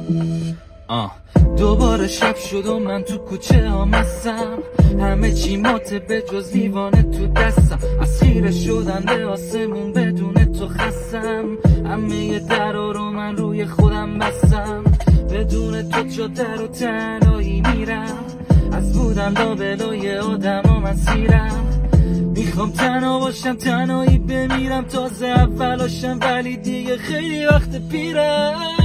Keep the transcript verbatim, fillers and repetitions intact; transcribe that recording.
آه دوباره شب شد و من تو کوچه ها مستم، همه چی ماته به جز لیوانه تو دستم، از خیره شدن به آسمون بدون تو خستم، همه درا رو من روی خودم بستم، بدون تو جا در و تنهایی میرم، از بودن لابلای آدم ها من سیرم، میخوام تنها باشم تنهایی بمیرم، تازه اولاشم ولی دیگه خیلی وقت پیرم.